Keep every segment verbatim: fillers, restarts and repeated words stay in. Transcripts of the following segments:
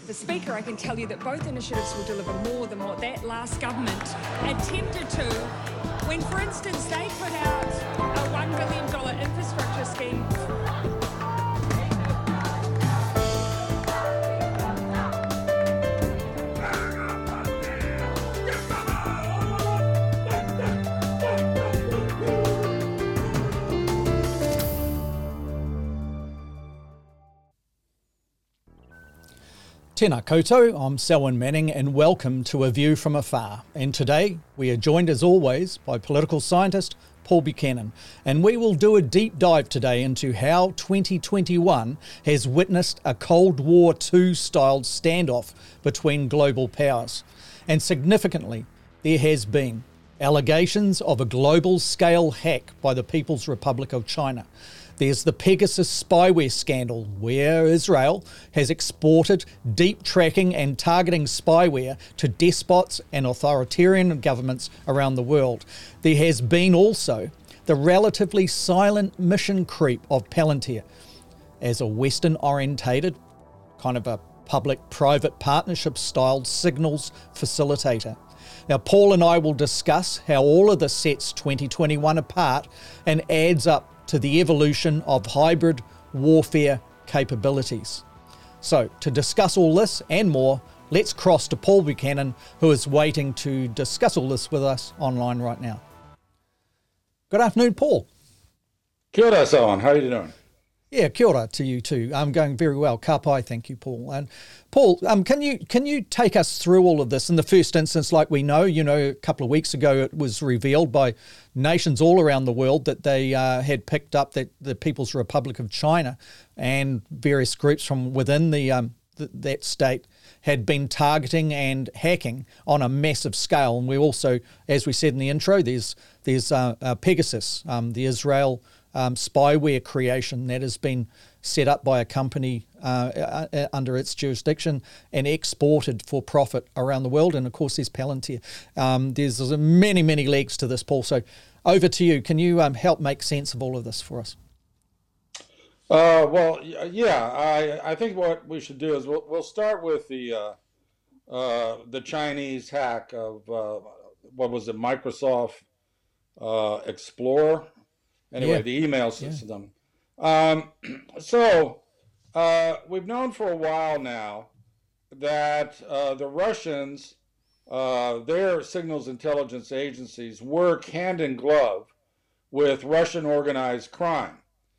the Speaker, I can tell you that both initiatives will deliver more than what that last government attempted to when, for instance, they put out a one billion dollars infrastructure scheme. Tēnā koutou, I'm Selwyn Manning and welcome to A View from Afar. And today we are joined as always by political scientist Paul Buchanan, and we will do a deep dive today into how twenty twenty-one has witnessed a Cold War two styled standoff between global powers. And significantly, there has been allegations of a global scale hack by the People's Republic of China. There's the Pegasus spyware scandal, where Israel has exported deep tracking and targeting spyware to despots and authoritarian governments around the world. There has been also the relatively silent mission creep of Palantir as a Western-orientated, kind of a public-private partnership-styled signals facilitator. Now, Paul and I will discuss how all of this sets twenty twenty-one apart and adds up to the evolution of hybrid warfare capabilities. So, to discuss all this and more, let's cross to Paul Buchanan, who is waiting to discuss all this with us online right now. Good afternoon, Paul. Kia ora, Selwyn. How are you doing? Yeah, kia ora to you too. I'm going very well. Ka pai, thank you, Paul. And Paul, um, can you can you take us through all of this? In the first instance, like we know, you know, a couple of weeks ago, it was revealed by nations all around the world that they uh, had picked up that the People's Republic of China and various groups from within the um, th- that state had been targeting and hacking on a massive scale. And we also, as we said in the intro, there's there's uh, uh, Pegasus, um, the Israel Um, spyware creation that has been set up by a company uh, uh, under its jurisdiction and exported for profit around the world. And of course, there's Palantir. Um, there's many, many legs to this, Paul. So over to you. Can you um, help make sense of all of this for us? Uh, well, yeah, I, I think what we should do is we'll, we'll start with the uh, uh, the Chinese hack of, uh, what was it, Microsoft uh, Explorer? Anyway, Yeah. the email system. Yeah. Um, so uh, we've known for a while now that uh, the Russians, uh, their signals intelligence agencies, work hand in glove with Russian organized crime.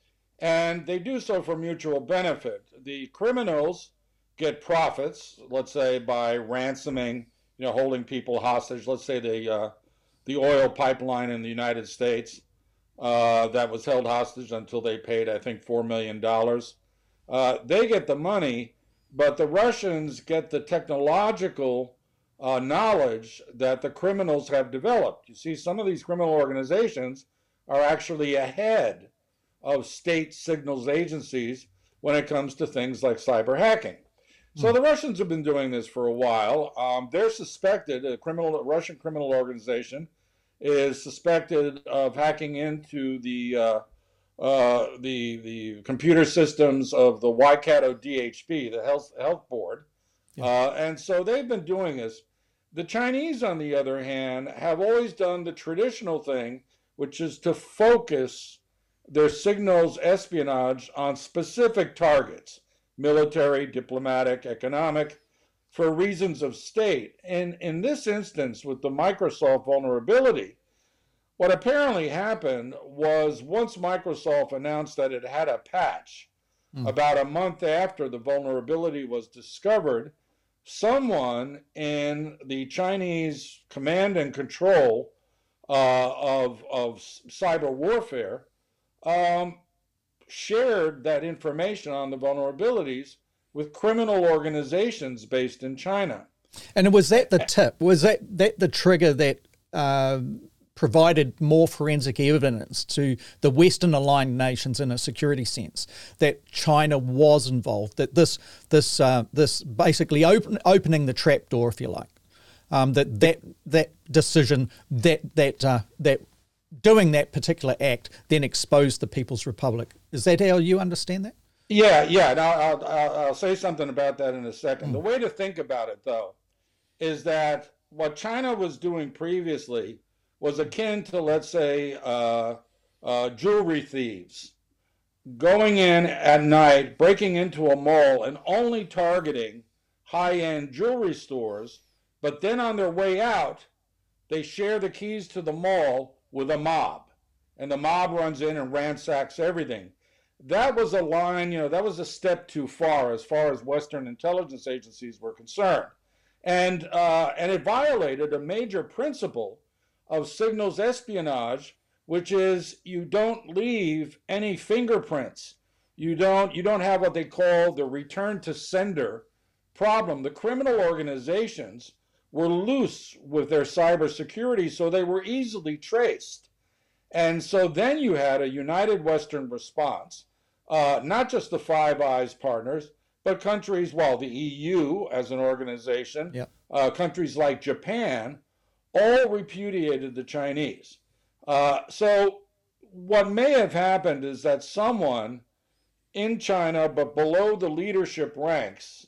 And they do so for mutual benefit. The criminals get profits, let's say by ransoming, you know, holding people hostage. Let's say the uh, the oil pipeline in the United States. Uh, that was held hostage until they paid, I think, four million dollars. Uh, they get the money, but the Russians get the technological uh, knowledge that the criminals have developed. You see, some of these criminal organizations are actually ahead of state signals agencies when it comes to things like cyber hacking. Mm. So the Russians have been doing this for a while. Um, they're suspected, a criminal, a Russian criminal organization, is suspected of hacking into the uh, uh, the the computer systems of the Waikato D H B, the health health board, yeah. uh, and so they've been doing this. The Chinese, on the other hand, have always done the traditional thing, which is to focus their signals espionage on specific targets: military, diplomatic, economic, for reasons of state. And in this instance, with the Microsoft vulnerability, what apparently happened was once Microsoft announced that it had a patch, mm. about a month after the vulnerability was discovered, someone in the Chinese command and control uh, of, of cyber warfare um, shared that information on the vulnerabilities with criminal organizations based in China. And was that the tip? Was that, that the trigger that uh, provided more forensic evidence to the Western aligned nations in a security sense that China was involved, that this this uh, this basically open, opening the trapdoor, if you like, um, that that that decision, that that uh, that doing that particular act then exposed the People's Republic? Is that how you understand that? Yeah, yeah. Now I'll, I'll I'll say something about that in a second. The Mm. way to think about it, though, is that what China was doing previously was akin to, let's say, uh, uh, jewelry thieves going in at night, breaking into a mall, and only targeting high-end jewelry stores. But then on their way out, they share the keys to the mall with a mob, and the mob runs in and ransacks everything. That was a line, you know, that was a step too far as far as Western intelligence agencies were concerned. And, uh, and it violated a major principle of signals espionage, which is you don't leave any fingerprints. You don't, you don't have what they call the return to sender problem. The criminal organizations were loose with their cybersecurity, so they were easily traced. And so then you had a united Western response, uh, not just the Five Eyes partners, but countries, well, the E U as an organization, Yeah. uh, countries like Japan, all repudiated the Chinese. Uh, so what may have happened is that someone in China, but below the leadership ranks,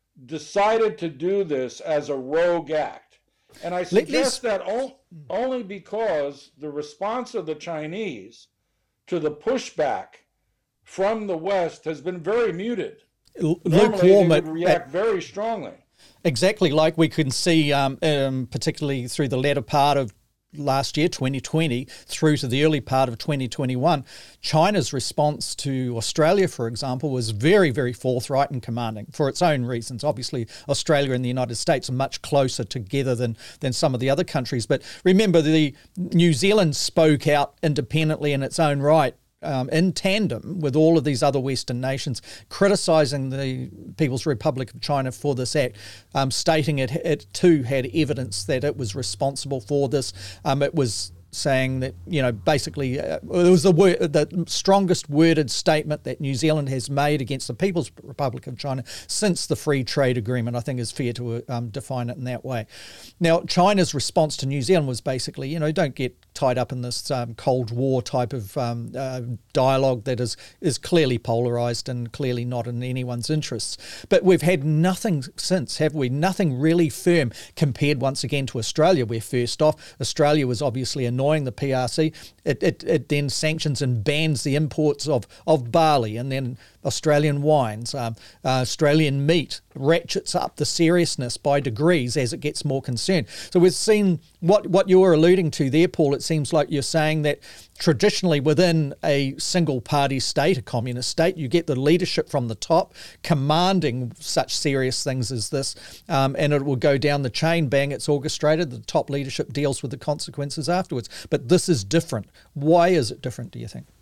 decided to do this as a rogue act. And I suggest that only because the response of the Chinese to the pushback from the West has been very muted. Normally, they would react very strongly. Exactly, like we can see, um, um, particularly through the latter part of last year, twenty twenty, through to the early part of twenty twenty-one, China's response to Australia, for example, was very, very forthright and commanding for its own reasons. Obviously, Australia and the United States are much closer together than, than some of the other countries. But remember, the New Zealand spoke out independently in its own right, Um, in tandem with all of these other Western nations, criticising the People's Republic of China for this act, um, stating it, it too had evidence that it was responsible for this. Um, it was saying that, you know, basically uh, it was the, word, the strongest worded statement that New Zealand has made against the People's Republic of China since the Free Trade Agreement. I think is fair to um, define it in that way. Now, China's response to New Zealand was basically, you know, don't get tied up in this um, Cold War type of um, uh, dialogue that is, is clearly polarised and clearly not in anyone's interests. But we've had nothing since, have we? Nothing really firm compared once again to Australia, where first off, Australia was obviously a the P R C, it, it, it then sanctions and bans the imports of, of barley and then Australian wines, um, uh, Australian meat, ratchets up the seriousness by degrees as it gets more concerned. So we've seen what, what you were alluding to there, Paul. It seems like you're saying that traditionally within a single party state, a communist state, you get the leadership from the top commanding such serious things as this, um, and it will go down the chain, bang, it's orchestrated, the top leadership deals with the consequences afterwards. But this is different. Why is it different, do you think?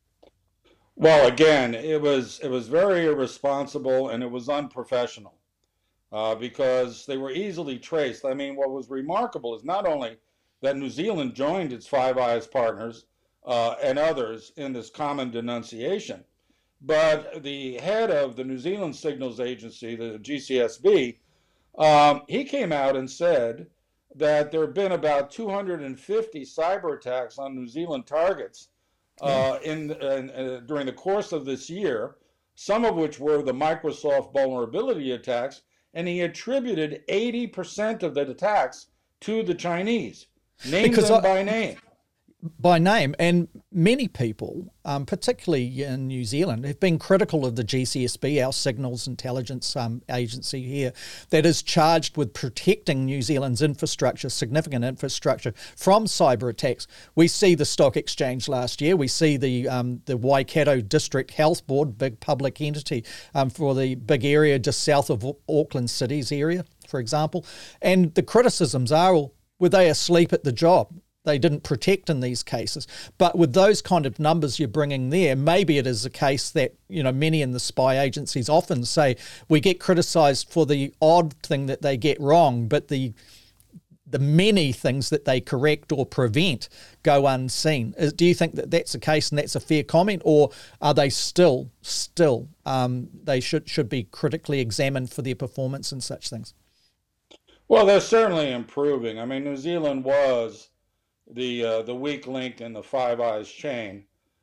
Well, again, it was it was very irresponsible and it was unprofessional uh, because they were easily traced. I mean, what was remarkable is not only that New Zealand joined its Five Eyes partners uh, and others in this common denunciation, but the head of the New Zealand Signals Agency, the G C S B, um, he came out and said that there have been about two hundred fifty cyber attacks on New Zealand targets uh, in, in uh, during the course of this year, some of which were the Microsoft vulnerability attacks, and he attributed eighty percent of the attacks to the Chinese, named Because them I, by name. By name, and many people, um, particularly in New Zealand, have been critical of the G C S B, our signals intelligence um, agency here, that is charged with protecting New Zealand's infrastructure, significant infrastructure, from cyber attacks. We see the stock exchange last year. We see the um, the Waikato District Health Board, big public entity um, for the big area just south of Auckland City's area, for example. And the criticisms are, well, were they asleep at the job? They didn't protect in these cases. But with those kind of numbers you're bringing there, maybe it is a case that, you know, many in the spy agencies often say we get criticised for the odd thing that they get wrong, but the the many things that they correct or prevent go unseen. Do you think that that's the case and that's a fair comment, or are they still, still, um, they should should be critically examined for their performance and such things? Well, they're certainly improving. I mean, New Zealand was the uh, the weak link in the Five Eyes chain.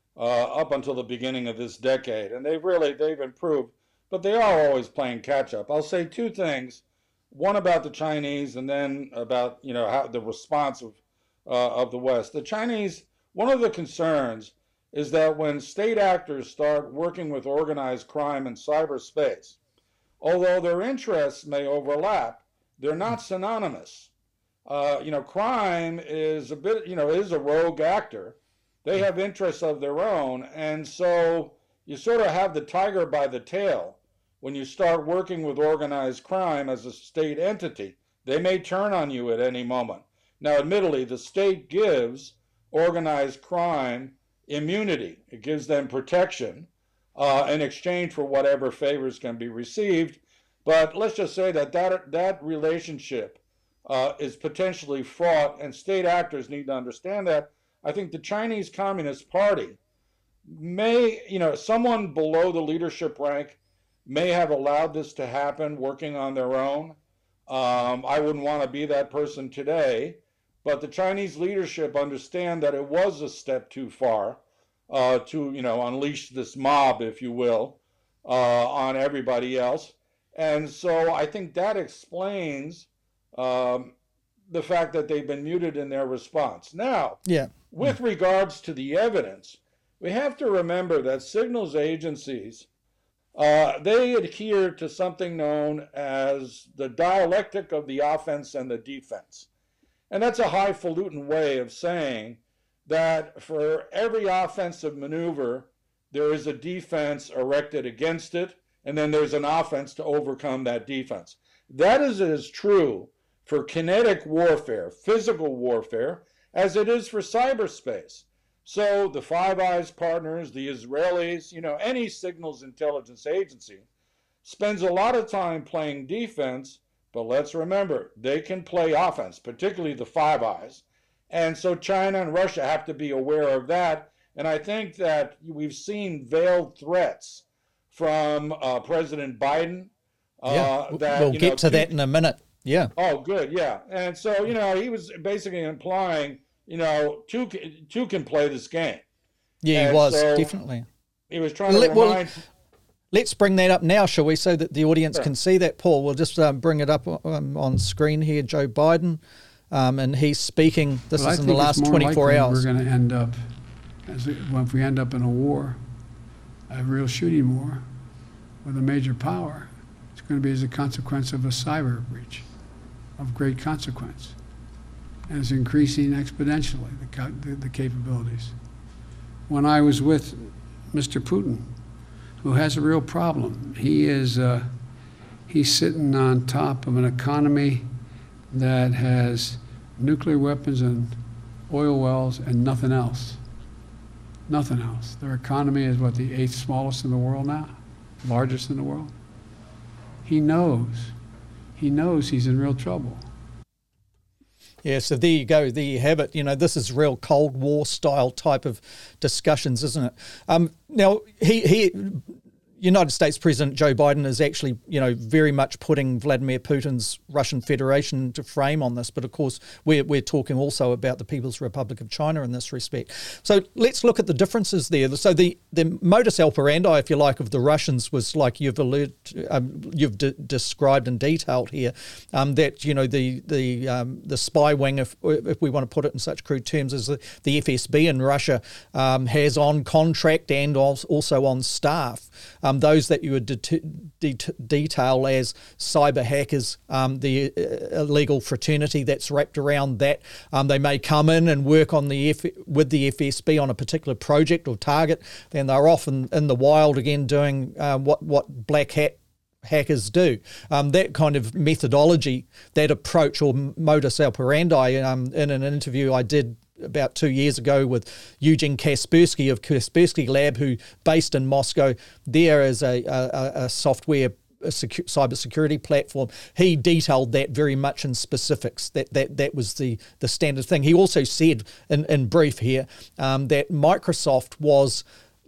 uh, up until the beginning of this decade, and they've really they've improved, but they are always playing catch up. I'll say two things: one about the Chinese, and then about you know how the response of uh, of the West. The Chinese, one of the concerns is that when state actors start working with organized crime in cyberspace, although their interests may overlap, they're not synonymous. Uh, you know, crime is a bit, you know, is a rogue actor. They have interests of their own, and so you sort of have the tiger by the tail when you start working with organized crime as a state entity. They may turn on you at any moment. Now, admittedly, the state gives organized crime immunity. It gives them protection uh, in exchange for whatever favors can be received. But let's just say that that, that relationship uh, is potentially fraught, and state actors need to understand that. I think the Chinese Communist Party may, you know, someone below the leadership rank may have allowed this to happen working on their own. Um, I wouldn't want to be that person today, but the Chinese leadership understand that it was a step too far uh, to, you know, unleash this mob, if you will, uh, on everybody else. And so I think that explains um, the fact that they've been muted in their response. Now, yeah. with regards to the evidence, we have to remember that signals agencies, uh, they adhere to something known as the dialectic of the offense and the defense. And that's a highfalutin way of saying that for every offensive maneuver, there is a defense erected against it, and then there's an offense to overcome that defense. That is as true for kinetic warfare, physical warfare, as it is for cyberspace. So the Five Eyes partners, the Israelis, you know, any signals intelligence agency spends a lot of time playing defense, but let's remember, they can play offense, particularly the Five Eyes. And so China and Russia have to be aware of that. And I think that we've seen veiled threats from uh, President Biden. Uh, yeah, that, we'll you get know, to that in a minute. Yeah. Oh, good. Yeah. And so, you know, he was basically implying, you know, two, two can play this game. Yeah, and he was, so definitely. He was trying to Let, remind... well, let's bring that up now, shall we, so that the audience Sure. can see that, Paul. We'll just um, bring it up um, on screen here, Joe Biden, um, and he's speaking, this Well, is I in the think it's last more twenty-four likely hours. We're going to end up, as it, well, if we end up in a war, a real shooting war with a major power, it's going to be as a consequence of a cyber breach of great consequence. And it's increasing exponentially, the, the, the capabilities. When I was with Mister Putin, who has a real problem, he is uh, he's sitting on top of an economy that has nuclear weapons and oil wells and nothing else. Nothing else. Their economy is, what, the eighth smallest in the world now? Largest in the world? He knows. He knows he's in real trouble. Yeah, so there you go. There you have it. You know, this is real Cold War style type of discussions, isn't it? Um, now, he he. United States President Joe Biden is actually, you know, very much putting Vladimir Putin's Russian Federation into frame on this. But of course, we're, we're talking also about the People's Republic of China in this respect. So let's look at the differences there. So the, the modus operandi, if you like, of the Russians was like you've alluded, um, you've de- described and detailed here, um, that, you know, the the um, the spy wing, if if we want to put it in such crude terms, as the, the F S B in Russia um, has on contract and also on staff. Um, those that you would de- de- detail as cyber hackers, um, the uh, illegal fraternity that's wrapped around that. Um, they may come in and work on the F- with the F S B on a particular project or target, then they're often in the wild again doing uh, what, what black hat hackers do. Um, that kind of methodology, that approach or modus operandi, um, in an interview I did about two years ago with Eugene Kaspersky of Kaspersky Lab, who based in Moscow, there as a, a, a software a secu- cybersecurity platform. He detailed that very much in specifics. That that that was the the standard thing. He also said in, in brief here um, that Microsoft was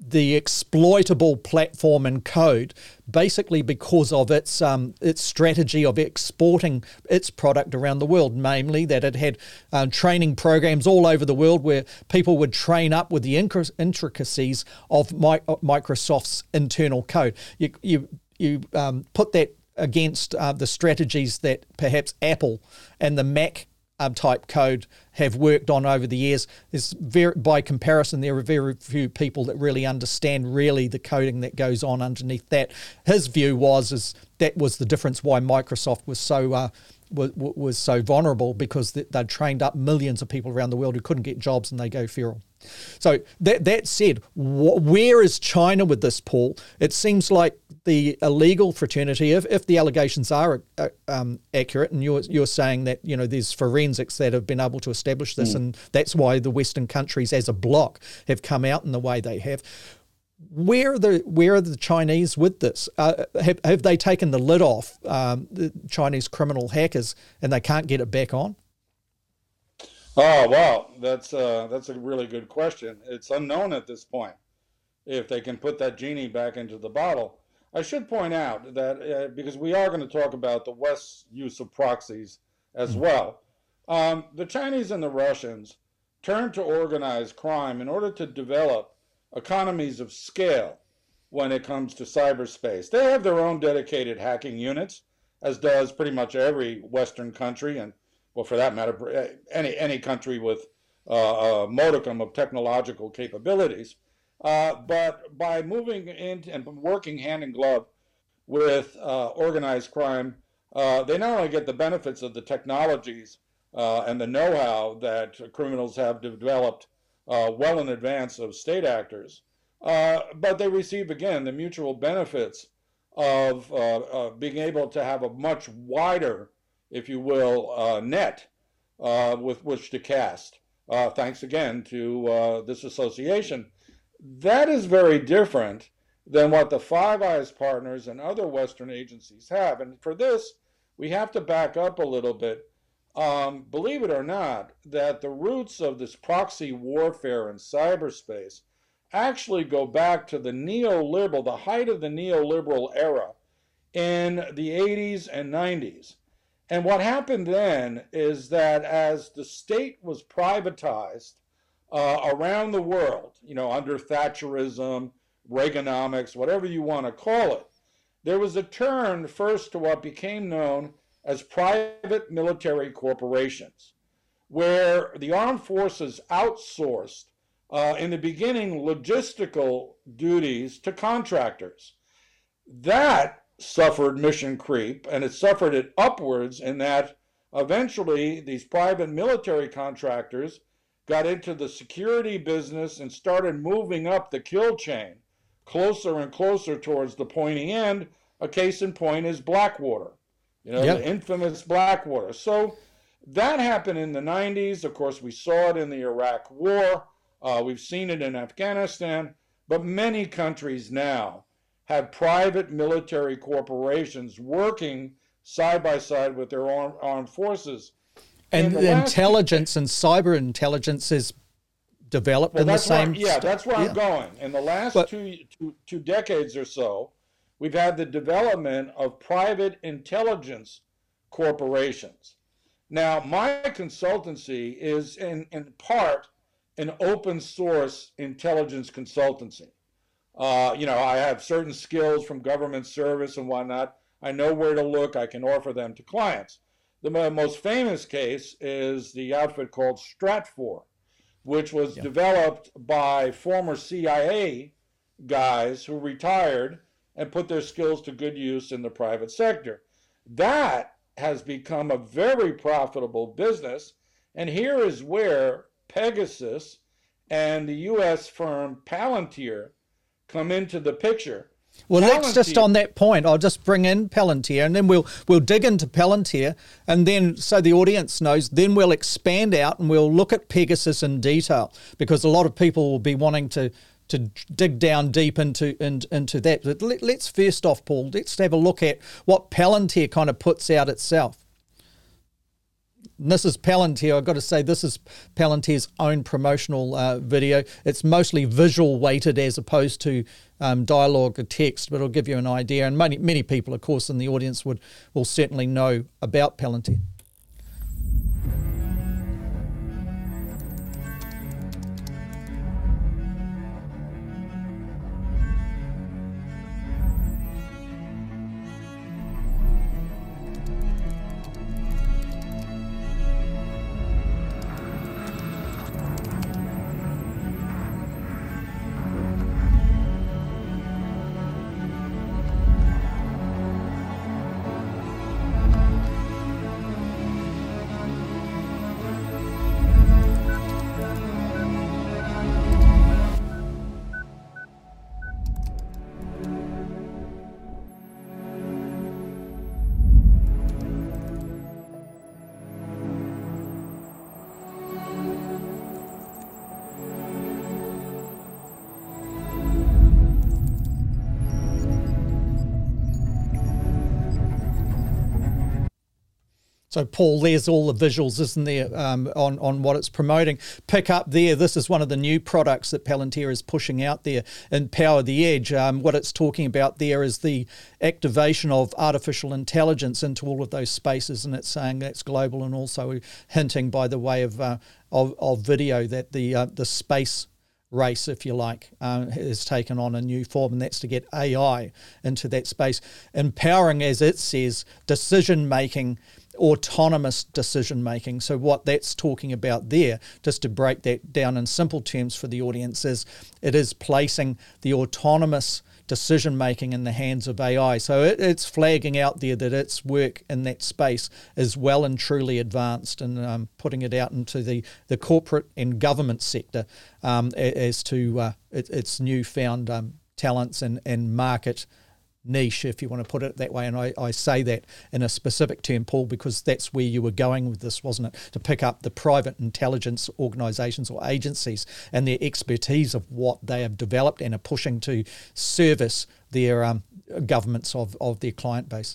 the exploitable platform and code, basically because of its um, its strategy of exporting its product around the world, namely that it had um, training programs all over the world where people would train up with the intricacies of my, Microsoft's internal code. You you you um, put that against uh, the strategies that perhaps Apple and the Mac Um, type code have worked on over the years. Is very, by comparison, there are very few people that really understand really the coding that goes on underneath that. His view was is that was the difference why Microsoft was so uh, was, was so vulnerable, because they'd trained up millions of people around the world who couldn't get jobs, and they go feral. So that that said, wh- where is China with this, Paul? It seems like the illegal fraternity, if, if the allegations are uh, um, accurate, and you're you're saying that, you know, there's forensics that have been able to establish this, mm. and that's why the Western countries as a bloc have come out in the way they have. Where are the where are the Chinese with this? Uh, have have they taken the lid off um, the Chinese criminal hackers, and they can't get it back on? Oh, wow, that's uh, that's a really good question. It's unknown at this point if they can put that genie back into the bottle. I should point out that uh, because we are going to talk about the West's use of proxies as mm-hmm. well, um, the Chinese and the Russians turned to organized crime in order to develop economies of scale when it comes to cyberspace. They have their own dedicated hacking units, as does pretty much every Western country, and well, for that matter, any any country with uh, a modicum of technological capabilities. Uh, but by moving in and working hand in glove with uh, organized crime, uh, they not only get the benefits of the technologies uh, and the know-how that criminals have developed uh, well in advance of state actors, uh, but they receive, again, the mutual benefits of uh, uh, being able to have a much wider, if you will, uh, net uh, with which to cast, uh, thanks again to uh, this association. That is very different than what the Five Eyes partners and other Western agencies have. And for this, we have to back up a little bit. Um, believe it or not, that the roots of this proxy warfare in cyberspace actually go back to the neoliberal, the height of the neoliberal era in the eighties and nineties. And what happened then is that as the state was privatized uh, around the world, you know, under Thatcherism, Reaganomics, whatever you want to call it, there was a turn first to what became known as private military corporations, where the armed forces outsourced, uh, in the beginning, logistical duties to contractors. That suffered mission creep, and it suffered it upwards in that eventually these private military contractors got into the security business and started moving up the kill chain closer and closer towards the pointy end. A case in point is Blackwater, you know, yep. the infamous Blackwater. So that happened in the nineties. Of course, we saw it in the Iraq War. Uh, we've seen it in Afghanistan, but many countries now have private military corporations working side by side with their armed, armed forces. And the intelligence and cyber intelligence is developed well, in the same... Where, yeah, that's where yeah. I'm going. In the last but, two, two, two decades or so, we've had the development of private intelligence corporations. Now, my consultancy is in, in part an open source intelligence consultancy. Uh, you know, I have certain skills from government service and whatnot. I know where to look. I can offer them to clients. The most famous case is the outfit called Stratfor, which was yeah. developed by former C I A guys who retired and put their skills to good use in the private sector. That has become a very profitable business. And here is where Pegasus and the U S firm Palantir come into the picture. Well, Palantir, let's just on that point, I'll just bring in Palantir, and then we'll we'll dig into Palantir, and then so the audience knows, then we'll expand out and we'll look at Pegasus in detail, because a lot of people will be wanting to to dig down deep into in, into that. But let, let's first off, Paul, let's have a look at what Palantir kind of puts out itself. And this is Palantir. I've got to say, this is Palantir's own promotional uh, video. It's mostly visual weighted as opposed to um, dialogue or text, but it'll give you an idea. And many, many people, of course, in the audience would will certainly know about Palantir. So, Paul, there's all the visuals, isn't there, um, on, on what it's promoting. Pick up there, this is one of the new products that Palantir is pushing out there in Power the Edge. Um, what it's talking about there is the activation of artificial intelligence into all of those spaces, and it's saying that's global, and also hinting by the way of uh, of, of video that the uh, the space race, if you like, uh, has taken on a new form, and that's to get A I into that space, empowering, as it says, decision-making, autonomous decision making. So what that's talking about there, just to break that down in simple terms for the audience, is it is placing the autonomous decision making in the hands of A I. So it, it's flagging out there that its work in that space is well and truly advanced, and um, putting it out into the, the corporate and government sector um, as to uh, it, its newfound um, talents and, and market niche, if you want to put it that way. And I, I say that in a specific term, Paul, because that's where you were going with this, wasn't it? To pick up the private intelligence organisations or agencies and their expertise of what they have developed and are pushing to service their um, governments of, of their client base.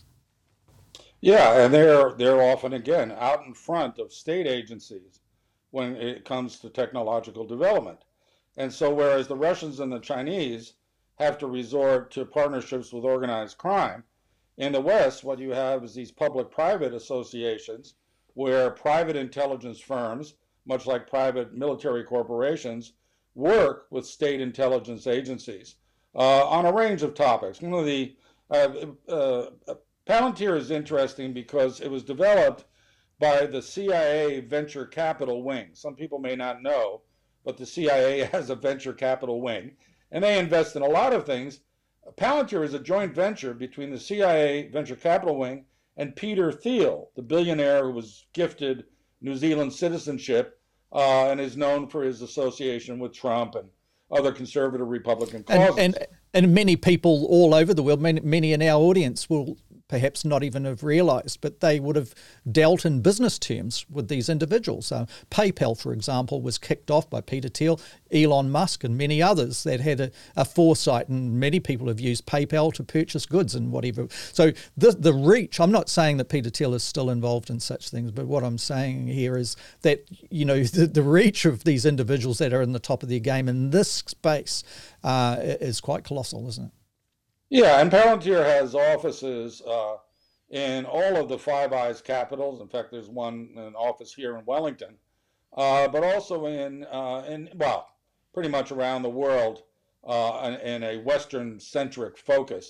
Yeah, and they're they're often, again, out in front of state agencies when it comes to technological development. And so whereas the Russians and the Chinese have to resort to partnerships with organized crime, in the West, what you have is these public-private associations where private intelligence firms, much like private military corporations, work with state intelligence agencies uh, on a range of topics. One of the uh, uh, Palantir is interesting because it was developed by the C I A venture capital wing. Some people may not know, but the C I A has a venture capital wing, and they invest in a lot of things. Palantir is a joint venture between the C I A venture capital wing and Peter Thiel, the billionaire who was gifted New Zealand citizenship uh, and is known for his association with Trump and other conservative Republican causes. And, and, and many people all over the world, many, many in our audience will perhaps not even have realised, but they would have dealt in business terms with these individuals. Uh, PayPal, for example, was kicked off by Peter Thiel, Elon Musk, and many others that had a, a foresight, and many people have used PayPal to purchase goods and whatever. So the, the reach, I'm not saying that Peter Thiel is still involved in such things, but what I'm saying here is that, you know, the, the reach of these individuals that are in the top of their game in this space uh, is quite colossal, isn't it? Yeah, and Palantir has offices uh, in all of the Five Eyes capitals. In fact, there's one an office here in Wellington, uh, but also in uh, in well, pretty much around the world uh, in, in a Western-centric focus.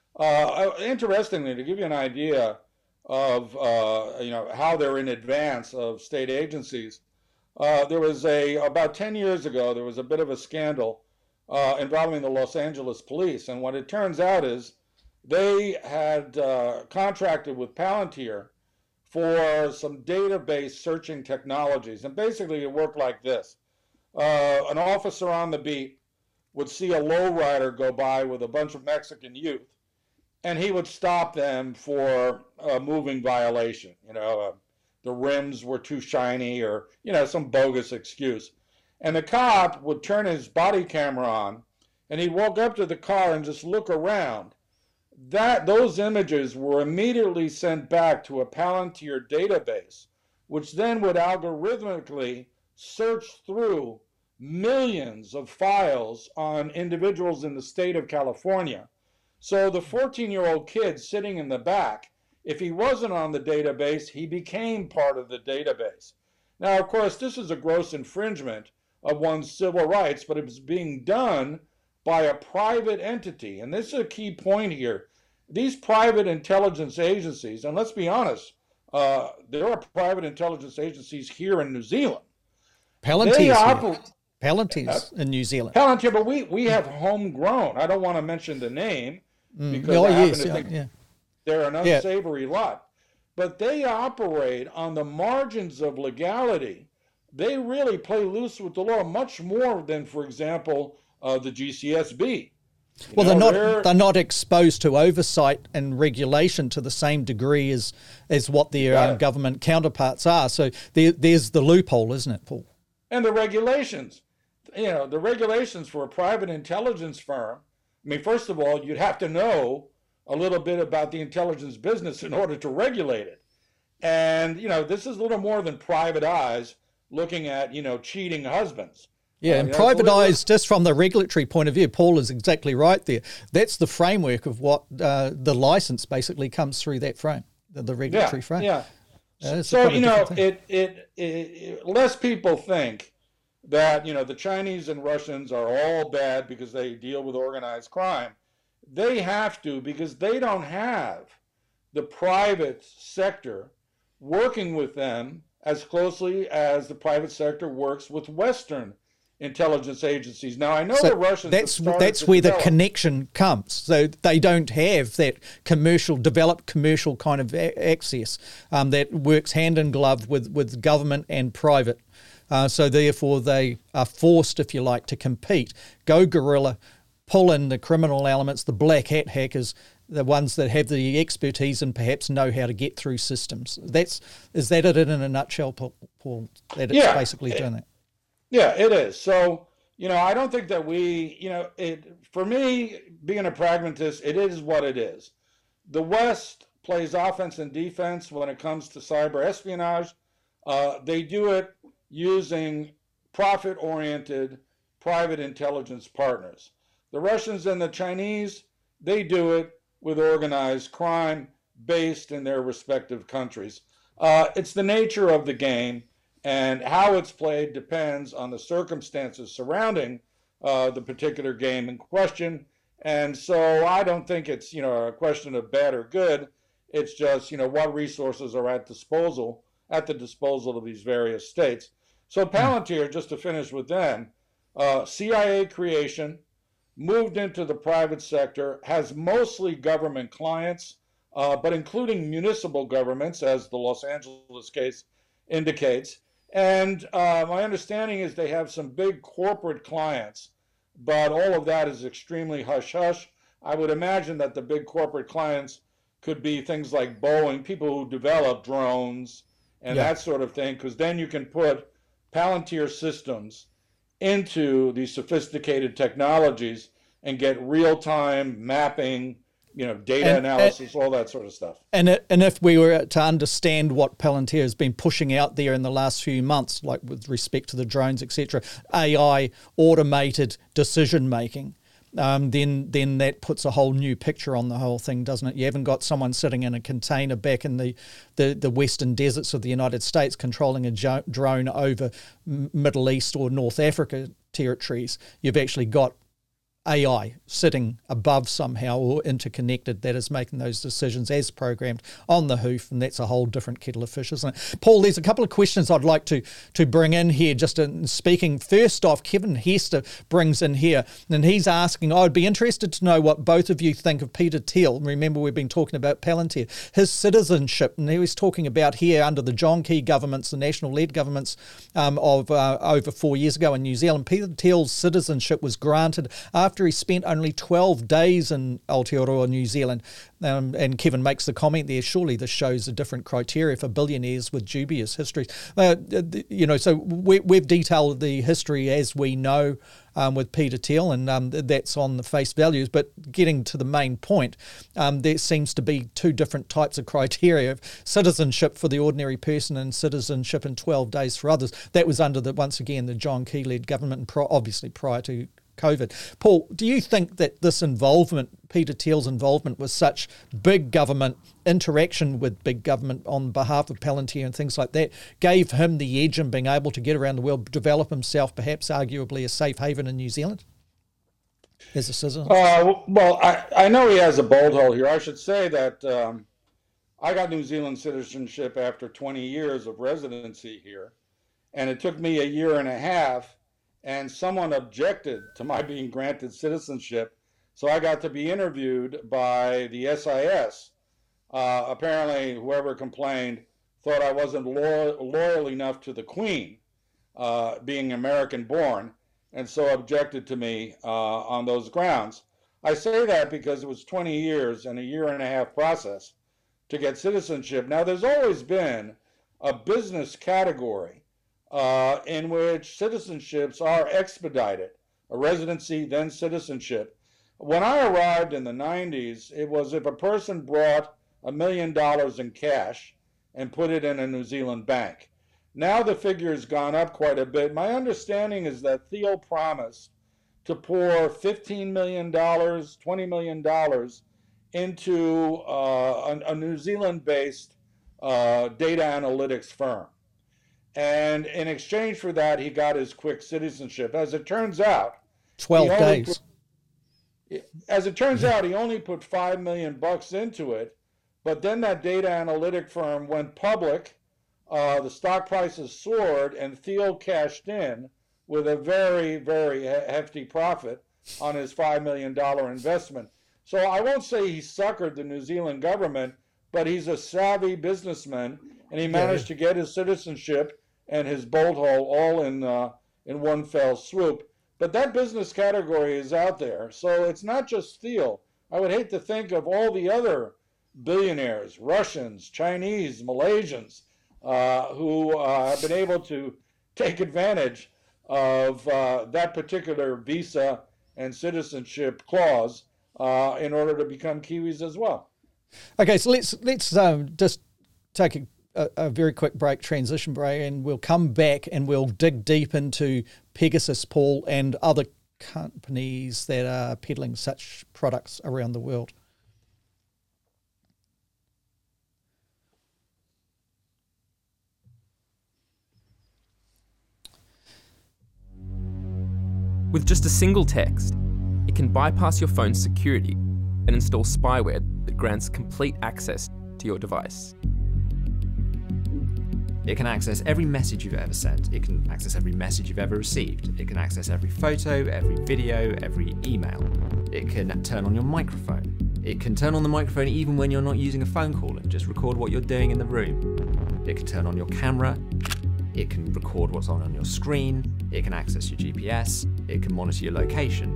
Uh, interestingly, to give you an idea of uh, you know how they're in advance of state agencies, uh, there was a about ten years ago there was a bit of a scandal Uh, involving the Los Angeles police. And what it turns out is they had uh, contracted with Palantir for some database searching technologies. And basically it worked like this. Uh, an officer on the beat would see a lowrider go by with a bunch of Mexican youth, and he would stop them for a moving violation. You know, uh, the rims were too shiny, or, you know, some bogus excuse. And the cop would turn his body camera on, and he'd walk up to the car and just look around. That those images were immediately sent back to a Palantir database which then would algorithmically search through millions of files on individuals in the state of California. So the fourteen-year-old kid sitting in the back, if he wasn't on the database, he became part of the database. Now, of course, this is a gross infringement of one's civil rights, but it was being done by a private entity. And this is a key point here. These private intelligence agencies, and let's be honest, uh, there are private intelligence agencies here in New Zealand. Palantir's oper- Palantir's uh, in New Zealand. Palantir, but we, we have homegrown. I don't want to mention the name because mm. oh, I happen yes, to yeah, think yeah. they're an unsavory yeah. lot. But they operate on the margins of legality. They really play loose with the law much more than, for example, uh, the G C S B. You well, know, they're not they're, they're not exposed to oversight and regulation to the same degree as as what their yeah. um, government counterparts are. So there, there's the loophole, isn't it, Paul? And the regulations, you know, the regulations for a private intelligence firm. I mean, first of all, you'd have to know a little bit about the intelligence business in order to regulate it. And, you know, this is a little more than private eyes looking at, you know, cheating husbands. Yeah, uh, and you know, private little, eyes, just from the regulatory point of view, Paul is exactly right there. That's the framework of what uh, the license basically comes through that frame, the, the regulatory yeah, frame. Yeah. Uh, so, you know, it, it, it, it, less people think that, you know, the Chinese and Russians are all bad because they deal with organized crime. They have to, because they don't have the private sector working with them as closely as the private sector works with Western intelligence agencies. Now, I know so the Russians that's have that's where develop. the connection comes. So they don't have that commercial, developed commercial kind of a- access um, that works hand in glove with, with government and private. Uh, so therefore they are forced, if you like, to compete, go guerrilla, pull in the criminal elements, the black hat hackers, the ones that have the expertise and perhaps know how to get through systems. That's is that it in a nutshell, Paul? That it's yeah, basically it, doing that. Yeah, it is. So, you know, I don't think that we, you know, it for me, being a pragmatist, it is what it is. The West plays offense and defense when it comes to cyber espionage. Uh, they do it using profit-oriented private intelligence partners. The Russians and the Chinese, they do it with organized crime based in their respective countries. Uh, it's the nature of the game, and how it's played depends on the circumstances surrounding uh, the particular game in question. And so I don't think it's, you know, a question of bad or good. It's just, you know, what resources are at disposal, at the disposal of these various states. So Palantir, just to finish with them, uh, C I A creation, moved into the private sector, has mostly government clients, uh, but including municipal governments, as the Los Angeles case indicates. And uh, my understanding is they have some big corporate clients, but all of that is extremely hush-hush. I would imagine that the big corporate clients could be things like Boeing, people who develop drones and yeah. that sort of thing, because then you can put Palantir systems into these sophisticated technologies and get real-time mapping, you know, data and, analysis, and, all that sort of stuff. And it, and if we were to understand what Palantir has been pushing out there in the last few months, like with respect to the drones, et cetera, A I, automated decision-making, um, then then that puts a whole new picture on the whole thing, doesn't it? You haven't got someone sitting in a container back in the, the, the western deserts of the United States controlling a jo- drone over Middle East or North Africa territories. You've actually got A I sitting above somehow or interconnected that is making those decisions as programmed on the hoof, and that's a whole different kettle of fish, isn't it? Paul, there's a couple of questions I'd like to to bring in here, just in speaking. First off, Kevin Hester brings in here, and he's asking, I'd be interested to know what both of you think of Peter Thiel. Remember, we've been talking about Palantir, his citizenship, and he was talking about here under the John Key governments, the national-led governments um, of uh, over four years ago in New Zealand. Peter Thiel's citizenship was granted after after he spent only twelve days in Aotearoa, New Zealand. Um, and Kevin makes the comment there, surely this shows a different criteria for billionaires with dubious histories. Uh, you know, so we, we've detailed the history as we know um, with Peter Thiel, and um, that's on the face values. But getting to the main point, um, there seems to be two different types of criteria: citizenship for the ordinary person and citizenship in twelve days for others. That was under the once again the John Key-led government, and pro- obviously prior to COVID. Paul, do you think that this involvement, Peter Thiel's involvement with such big government, interaction with big government on behalf of Palantir and things like that, gave him the edge in being able to get around the world, develop himself, perhaps arguably a safe haven in New Zealand as a citizen? Uh, well, I, I know he has a bolt hole here. I should say that um, I got New Zealand citizenship after twenty years of residency here, and it took me a year and a half, and someone objected to my being granted citizenship, so I got to be interviewed by the S I S. Uh, apparently, whoever complained thought I wasn't loyal, loyal enough to the Queen, uh, being American-born, and so objected to me uh, on those grounds. I say that because it was twenty years and a year and a half process to get citizenship. Now, there's always been a business category Uh, in which citizenships are expedited, a residency, then citizenship. When I arrived in the nineties, it was if a person brought a million dollars in cash and put it in a New Zealand bank. Now the figure has gone up quite a bit. My understanding is that Thiel promised to pour fifteen million dollars, twenty million dollars into uh, a, a New Zealand-based uh, data analytics firm. And in exchange for that, he got his quick citizenship. As it turns out, twelve days. Put, as it turns out, he only put five million bucks into it. But then that data analytic firm went public. Uh, the stock prices soared, and Thiel cashed in with a very, very hefty profit on his five million dollars investment. So I won't say he suckered the New Zealand government, but he's a savvy businessman, and he managed yeah. to get his citizenship and his bolt hole all in uh, in one fell swoop. But that business category is out there. So it's not just Thiel. I would hate to think of all the other billionaires, Russians, Chinese, Malaysians, uh, who uh, have been able to take advantage of uh, that particular visa and citizenship clause uh, in order to become Kiwis as well. Okay, so let's, let's um, just take a A, a very quick break, transition break, and we'll come back and we'll dig deep into Pegasus, Paul, and other companies that are peddling such products around the world. With just a single text, it can bypass your phone's security and install spyware that grants complete access to your device. It can access every message you've ever sent. It can access every message you've ever received. It can access every photo, every video, every email. It can turn on your microphone. It can turn on the microphone even when you're not using a phone call and just record what you're doing in the room. It can turn on your camera. It can record what's on on your screen. It can access your G P S. It can monitor your location.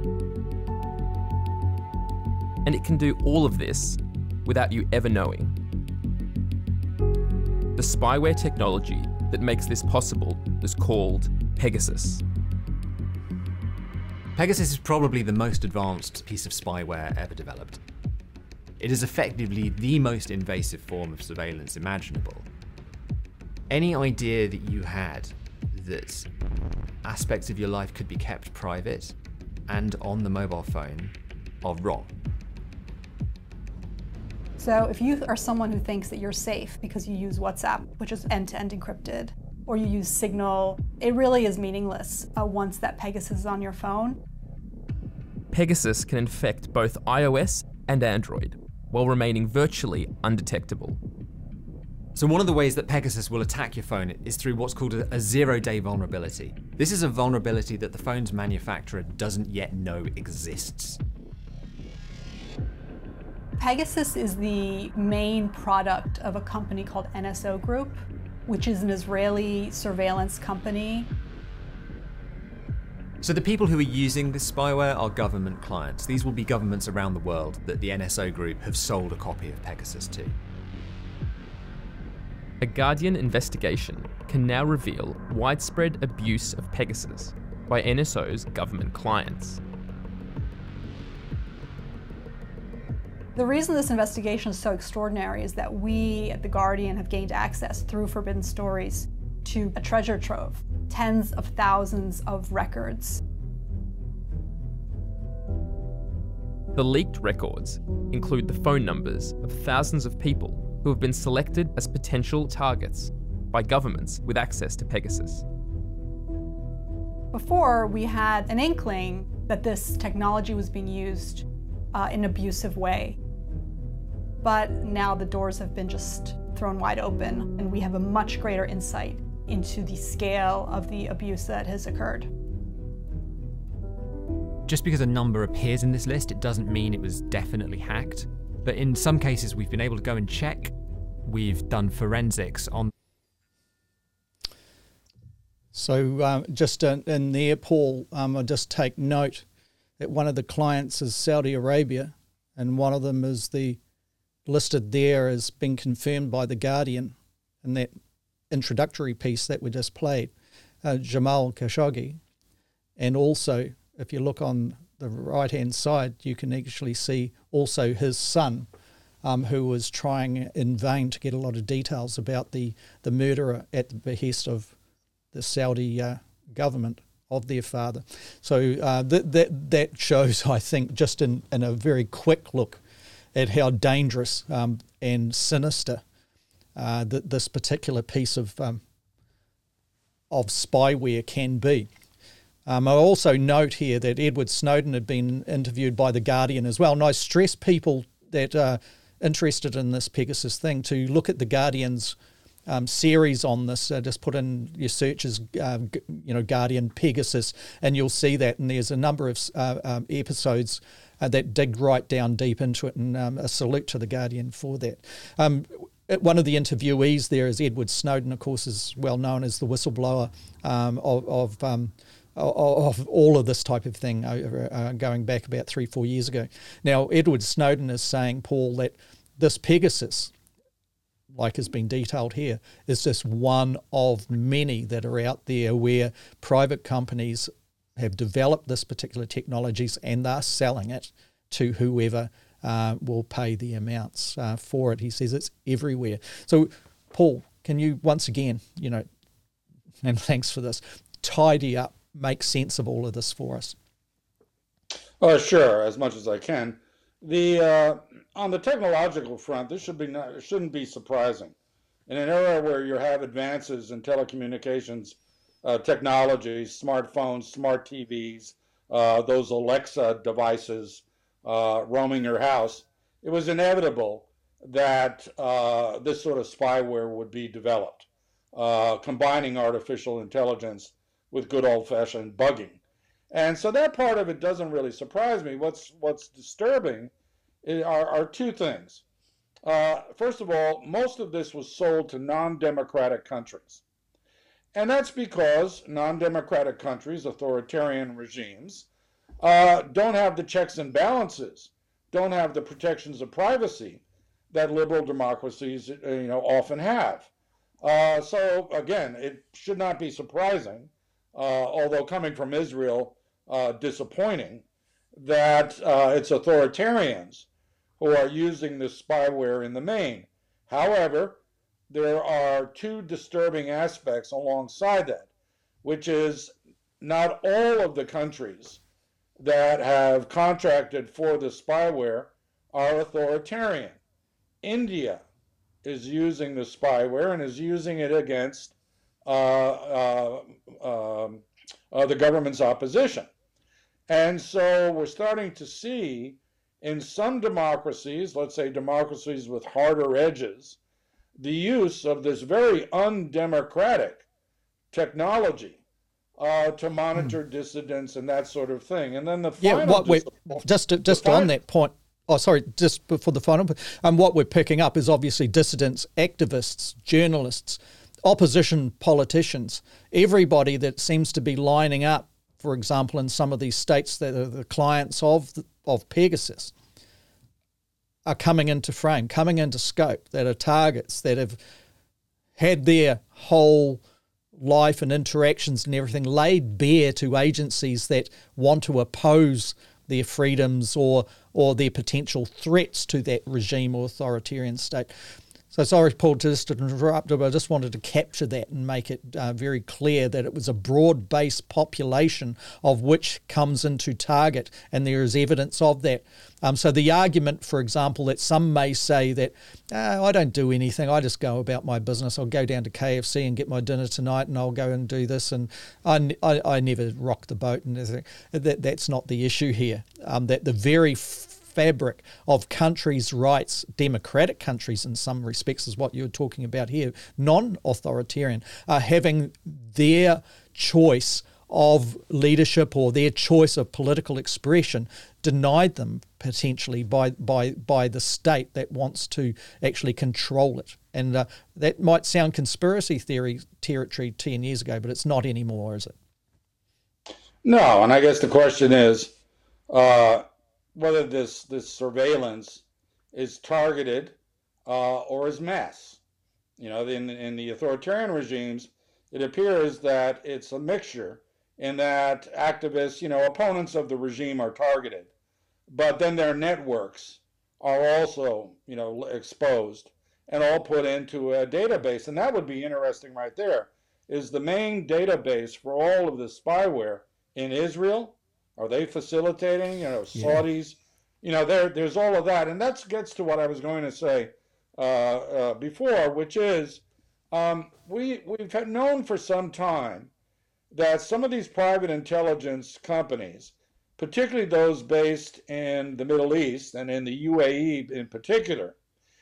And it can do all of this without you ever knowing. The spyware technology that makes this possible is called Pegasus. Pegasus is probably the most advanced piece of spyware ever developed. It is effectively the most invasive form of surveillance imaginable. Any idea that you had that aspects of your life could be kept private and on the mobile phone are wrong. So if you are someone who thinks that you're safe because you use WhatsApp, which is end-to-end encrypted, or you use Signal, it really is meaningless uh, once that Pegasus is on your phone. Pegasus can infect both iOS and Android while remaining virtually undetectable. So one of the ways that Pegasus will attack your phone is through what's called a, a zero-day vulnerability. This is a vulnerability that the phone's manufacturer doesn't yet know exists. Pegasus is the main product of a company called N S O Group, which is an Israeli surveillance company. So the people who are using this spyware are government clients. These will be governments around the world that the N S O group have sold a copy of Pegasus to. A Guardian investigation can now reveal widespread abuse of Pegasus by N S O's government clients. The reason this investigation is so extraordinary is that we at The Guardian have gained access through Forbidden Stories to a treasure trove, tens of thousands of records. The leaked records include the phone numbers of thousands of people who have been selected as potential targets by governments with access to Pegasus. Before, we had an inkling that this technology was being used uh, in an abusive way. But now the doors have been just thrown wide open, and we have a much greater insight into the scale of the abuse that has occurred. Just because a number appears in this list, it doesn't mean it was definitely hacked. But in some cases, we've been able to go and check. We've done forensics on. So um, just in, in there, Paul, um, I'll just take note that one of the clients is Saudi Arabia, and one of them is the listed there as being confirmed by The Guardian in that introductory piece that we just played, uh, Jamal Khashoggi. And also, if you look on the right-hand side, you can actually see also his son, um, who was trying in vain to get a lot of details about the, the murderer at the behest of the Saudi uh, government of their father. So uh, that, that that shows, I think, just in, in a very quick look at how dangerous um, and sinister uh, that this particular piece of um, of spyware can be. Um, I also note here that Edward Snowden had been interviewed by The Guardian as well. And I stress people that are interested in this Pegasus thing to look at The Guardian's um, series on this. Uh, just put in your searches, uh, you know, Guardian Pegasus, and you'll see that. And there's a number of uh, um, episodes uh, that dig right down deep into it. And um, a salute to The Guardian for that. Um, One of the interviewees there is Edward Snowden, of course, is well known as the whistleblower um, of, of um, of all of this type of thing uh, going back about three, four years ago. Now, Edward Snowden is saying, Paul, that this Pegasus, like has been detailed here, is just one of many that are out there where private companies have developed this particular technologies and they're selling it to whoever uh, will pay the amounts uh, for it. He says it's everywhere. So, Paul, can you once again, you know, and thanks for this, tidy up, make sense of all of this for us? Oh, sure, as much as I can. The uh, on the technological front, this should be not, it shouldn't be surprising. In an era where you have advances in telecommunications uh, technologies, smartphones, smart T Vs, uh, those Alexa devices uh, roaming your house, it was inevitable that uh, this sort of spyware would be developed, uh, combining artificial intelligence with good old-fashioned bugging. And so that part of it doesn't really surprise me. What's what's disturbing are, are two things. Uh, first of all, most of this was sold to non-democratic countries. And that's because non-democratic countries, authoritarian regimes, uh, don't have the checks and balances, don't have the protections of privacy that liberal democracies you know, often have. Uh, so again, it should not be surprising, Uh, although coming from Israel, uh, disappointing, that uh, it's authoritarians who are using this spyware in the main. However, there are two disturbing aspects alongside that, which is not all of the countries that have contracted for the spyware are authoritarian. India is using the spyware and is using it against Uh, uh, um, uh, the government's opposition. And so we're starting to see in some democracies, let's say democracies with harder edges, the use of this very undemocratic technology uh, to monitor mm. dissidents and that sort of thing. And then the final... Yeah, what we're, just, to, just on that point, oh, sorry, just before the final, um, what we're picking up is obviously dissidents, activists, journalists, opposition politicians, everybody that seems to be lining up for example, in some of these states that are the clients of of Pegasus, are coming into frame, coming into scope, that are targets that have had their whole life and interactions and everything laid bare to agencies that want to oppose their freedoms or or their potential threats to that regime or authoritarian state. So sorry, Paul, to just interrupt, but I just wanted to capture that and make it uh, very clear that it was a broad-based population of which comes into target, and there is evidence of that. Um, so the argument, for example, that some may say that uh, I don't do anything, I just go about my business, I'll go down to K F C and get my dinner tonight and I'll go and do this, and I, I, I never rock the boat, and everything. That, that's not the issue here. Um, that the very fabric of countries' rights, democratic countries in some respects is what you're talking about here, non-authoritarian, are having their choice of leadership or their choice of political expression denied them potentially by by by the state that wants to actually control it. And uh, that might sound conspiracy theory territory ten years ago, but it's not anymore, is it? No, and I guess the question is uh, whether this this surveillance is targeted uh, or is mass. You know, in in the authoritarian regimes, it appears that it's a mixture, in that activists, you know, opponents of the regime are targeted, but then their networks are also, you know, exposed and all put into a database. And that would be interesting right there. Is the main database for all of the spyware in Israel? Are they facilitating, you know, Saudis? Yeah. You know, there there's all of that. And that gets to what I was going to say uh, uh, before, which is um, we, we've had known for some time that some of these private intelligence companies, particularly those based in the Middle East and in the U A E in particular,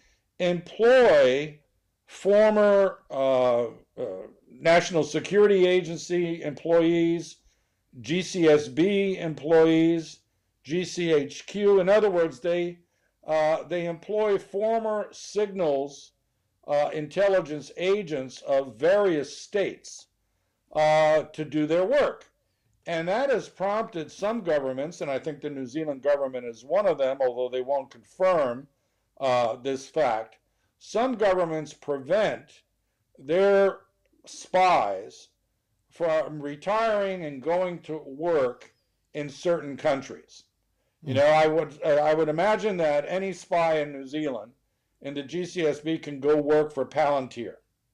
employ former uh, uh, National Security Agency employees, G C S B employees, G C H Q. In other words, they uh, they employ former signals uh, intelligence agents of various states Uh, to do their work. And that has prompted some governments, and I think the New Zealand government is one of them, although they won't confirm uh, this fact. Some governments prevent their spies from retiring and going to work in certain countries. You know, I would I would imagine that any spy in New Zealand in the G C S B can go work for Palantir.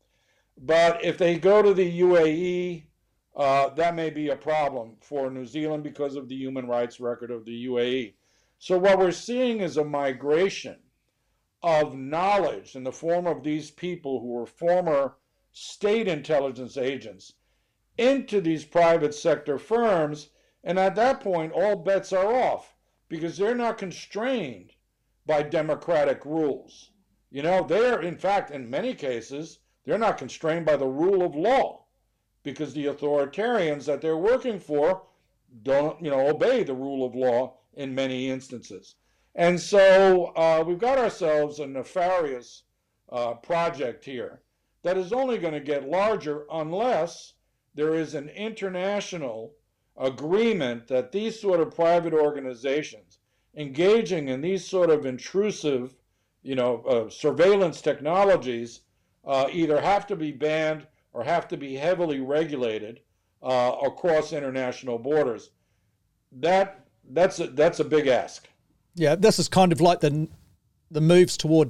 But if they go to the U A E, uh, that may be a problem for New Zealand because of the human rights record of the U A E. So what we're seeing is a migration of knowledge in the form of these people who were former state intelligence agents into these private sector firms. And at that point, all bets are off because they're not constrained by democratic rules. You know, they're, in fact, in many cases, they're not constrained by the rule of law because the authoritarians that they're working for don't, you know, obey the rule of law in many instances. And so uh, we've got ourselves a nefarious uh, project here that is only going to get larger unless there is an international agreement that these sort of private organizations engaging in these sort of intrusive, you know, uh, surveillance technologies Uh, either have to be banned or have to be heavily regulated uh, across international borders. That that's a, that's a big ask. Yeah, this is kind of like the the moves toward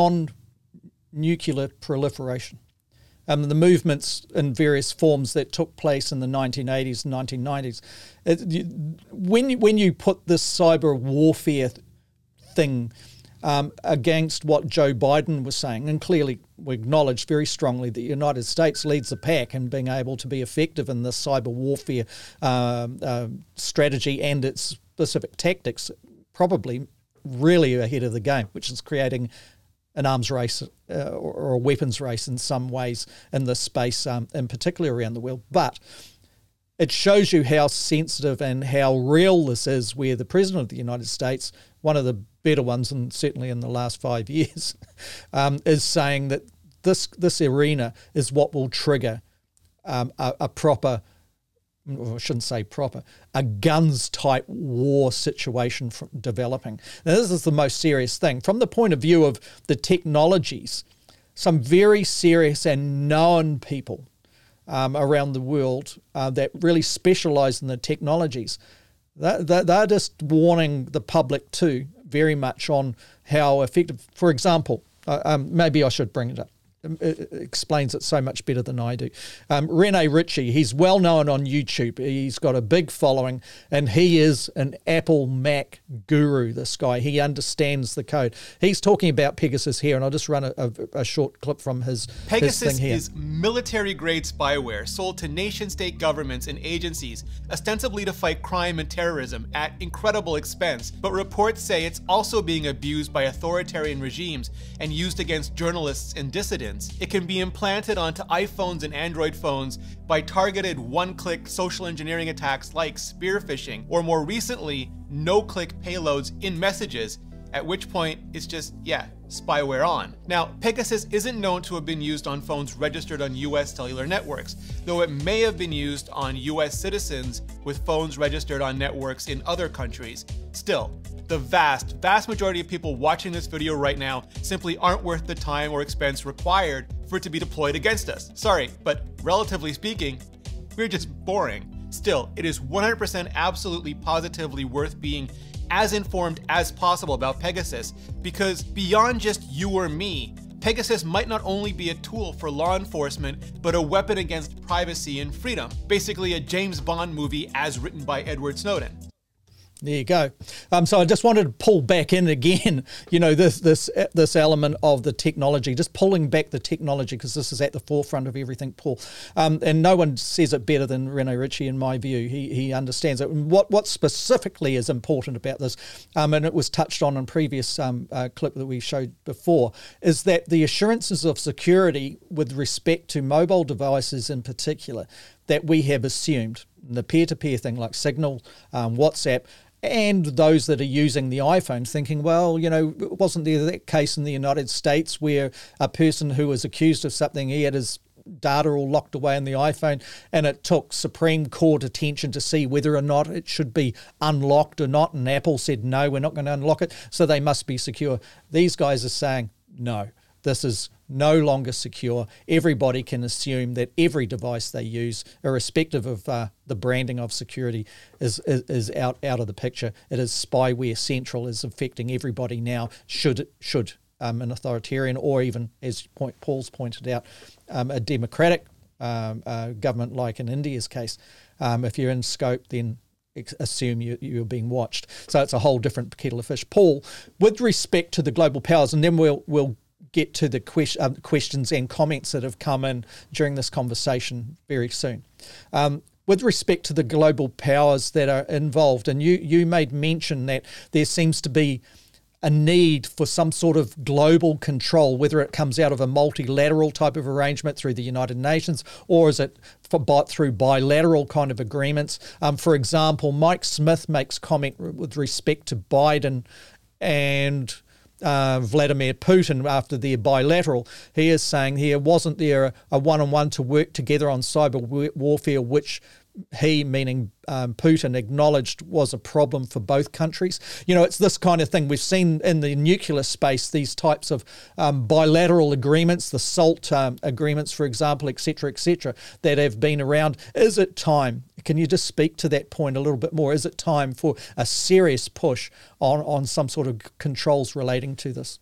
non-nuclear proliferation, um, the movements in various forms that took place in the nineteen eighties and nineteen nineties. It, you, when you, when you put this cyber warfare thing Um, against what Joe Biden was saying, and clearly we acknowledge very strongly that the United States leads the pack in being able to be effective in this cyber warfare um, uh, strategy and its specific tactics, probably really ahead of the game, which is creating an arms race uh, or, or a weapons race in some ways in this space, um, in particular around the world. But it shows you how sensitive and how real this is, where the President of the United States, one of the better ones, and certainly in the last five years, um, is saying that this this arena is what will trigger um, a, a proper I shouldn't say proper, a guns type war situation from developing. Now, this is the most serious thing. From the point of view of the technologies, some very serious and known people um, around the world uh, that really specialize in the technologies, they're, they're just warning the public too very much on how effective, for example, uh, um, maybe I should bring it up. It explains it so much better than I do. Um, Rene Ritchie, he's well known on YouTube. He's got a big following, and he is an Apple Mac guru, this guy. He understands the code. He's talking about Pegasus here, and I'll just run a, a, a short clip from his, Pegasus his thing here. is military-grade spyware sold to nation-state governments and agencies, ostensibly to fight crime and terrorism at incredible expense, but reports say it's also being abused by authoritarian regimes and used against journalists and dissidents. It can be implanted onto iPhones and Android phones by targeted one-click social engineering attacks like spear phishing, or more recently, no-click payloads in messages, at which point it's just, yeah, spyware on. Now, Pegasus isn't known to have been used on phones registered on U S cellular networks, though it may have been used on U S citizens with phones registered on networks in other countries. Still, the vast, vast majority of people watching this video right now simply aren't worth the time or expense required for it to be deployed against us. Sorry, but relatively speaking, we're just boring. Still, it is one hundred percent absolutely positively worth being as informed as possible about Pegasus, because beyond just you or me, Pegasus might not only be a tool for law enforcement, but a weapon against privacy and freedom. Basically a James Bond movie as written by Edward Snowden. There you go. Um, so I just wanted to pull back in again, you know, this this this element of the technology, just pulling back the technology, because this is at the forefront of everything, Paul. Um, and no one says it better than Rene Ritchie, in my view. He he understands it. And what what specifically is important about this, um, and it was touched on in previous um, uh, clip that we showed before, is that the assurances of security with respect to mobile devices in particular that we have assumed, the peer-to-peer thing like Signal, um, WhatsApp, and those that are using the iPhone thinking, well, you know, wasn't there that case in the United States where a person who was accused of something, he had his data all locked away in the iPhone, and it took Supreme Court attention to see whether or not it should be unlocked or not, and Apple said, no, we're not going to unlock it, so they must be secure. These guys are saying, no, this is no longer secure. Everybody can assume that every device they use, irrespective of uh, the branding of security, is, is is out out of the picture. It is spyware central, is affecting everybody now. Should should um, an authoritarian, or even, as point, Paul's pointed out, um, a democratic um, uh, government like in India's case, um, if you're in scope, then assume you, you're being watched. So it's a whole different kettle of fish. Paul, with respect to the global powers, and then we'll we'll get to the que- uh, questions and comments that have come in during this conversation very soon. Um, with respect to the global powers that are involved, and you, you made mention that there seems to be a need for some sort of global control, whether it comes out of a multilateral type of arrangement through the United Nations, or is it for, by, through bilateral kind of agreements. Um, for example, Mike Smith makes comment with respect to Biden and Uh, Vladimir Putin after their bilateral. He is saying here, wasn't there a, a one-on-one to work together on cyber wa- warfare, which he, meaning um, Putin, acknowledged was a problem for both countries. You know, it's this kind of thing. We've seen in the nuclear space these types of um, bilateral agreements, the SALT um, agreements, for example, et cetera, et cetera, that have been around. Is it time? Can you just speak to that point a little bit more? Is it time for a serious push on, on some sort of controls relating to this?